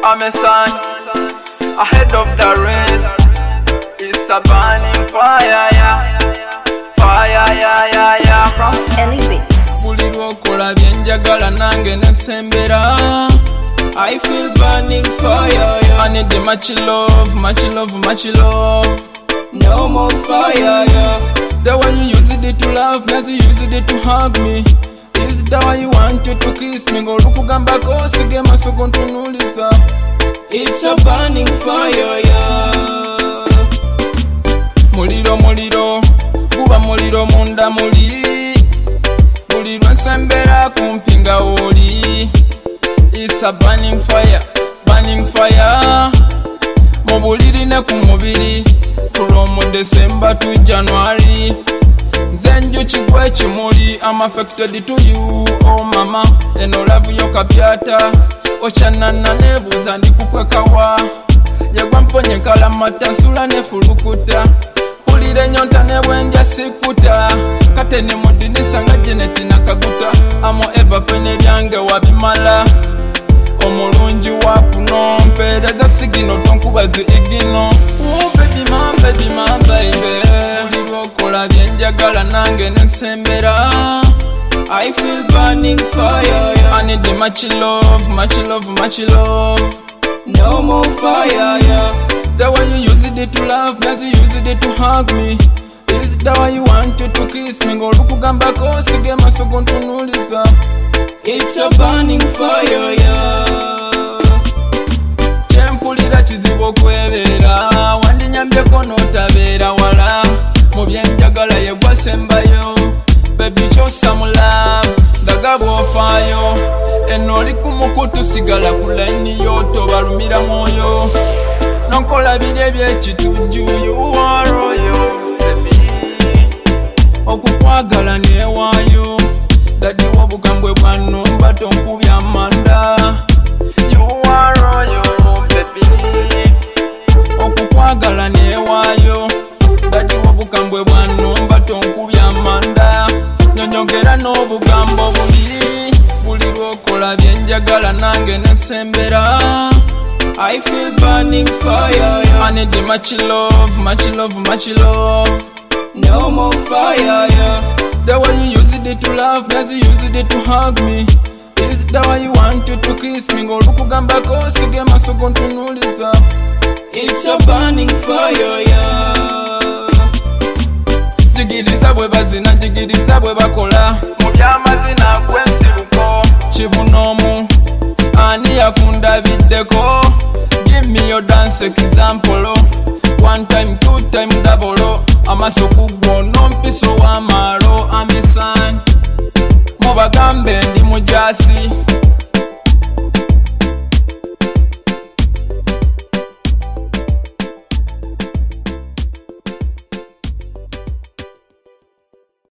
I'm a son, ahead of the race. It's a burning fire, yeah. Fire, yeah, yeah, yeah. From Ellie Beats. Buli lwokola byenjagala nange nesembera. I feel burning fire, yeah. I need the much love, much love, much love. No more fire, yeah. The way you use it to love me, as you use it to hug me. Is the way you want you to kiss me? Go look ugambako sige maso kontunuliza. It's a burning fire, yeah. Muliro muliro, kuba muliro munda muli. Buli lwensembera kumpinga oli. It's a burning fire, burning fire. Mubuliri ne kumubiri, from December to January. Zenju chigwe chimuli, I'm affected to you, oh mama. Eno love yo kabyata, ochanana nebuza ndikukwekawa. Yegwa mponye kalamata, nsula nefulukuta. Pulire nyonta nebwendya sikuta. Kate ne mudinisa nga Jeneti nakaguta. Amo eva fene byange wabimala. Omulungi wakuno mpereza sigino tonkubazi igino. Oh baby man, baby man, baby. Buli lwokola byenjagala nange nesembera. I feel burning fire, yeah. I need the much love, much love, much love. No more fire, yeah. The way you use it to love me, as you use it to hug me. Is the way you want you to kiss me? Go look ugambako sige maso kontunuliza. It's a burning fire, yeah. Chempulira chizibu okwebera, wandinyambyeko notabeera wala. Mu byenjagala yegwa sembayo, baby chosa mu love, daga bwofaayo. Eno oli ku mukutu sigala ku layini yo, tobalumira mwoyo. Nonkola biri ebyekitujju, you are royal, baby. Okukwagala neewaayo, dadi w'obugambwe bwannumba tonkubya amanda. You are royal, baby. Okukwagala neewaayo, dadi w'obugambwe bwannumba tonkubya amanda. Nyonyogera n'obugambo buli lwokola byenjagala nange nesembera. I feel burning fire, yeah. I need the much love, much love, much love. No more fire, yeah. The way you use it to love me, as you use it to hug me. Is the way you want you to kiss me? Go look ugambako sige maso kontunuliza. It's a burning fire, yeah. Jigiriza bwe bazina, jigiriza bwe bakola. Mu by'amazina gw'ensibuko. Kibunomu, ani yakundabiddeko. Give me your dance example. One time, two time, double. Amaso kugwo nompiso w'amalo amisan. Mubagambe ndi mujasi,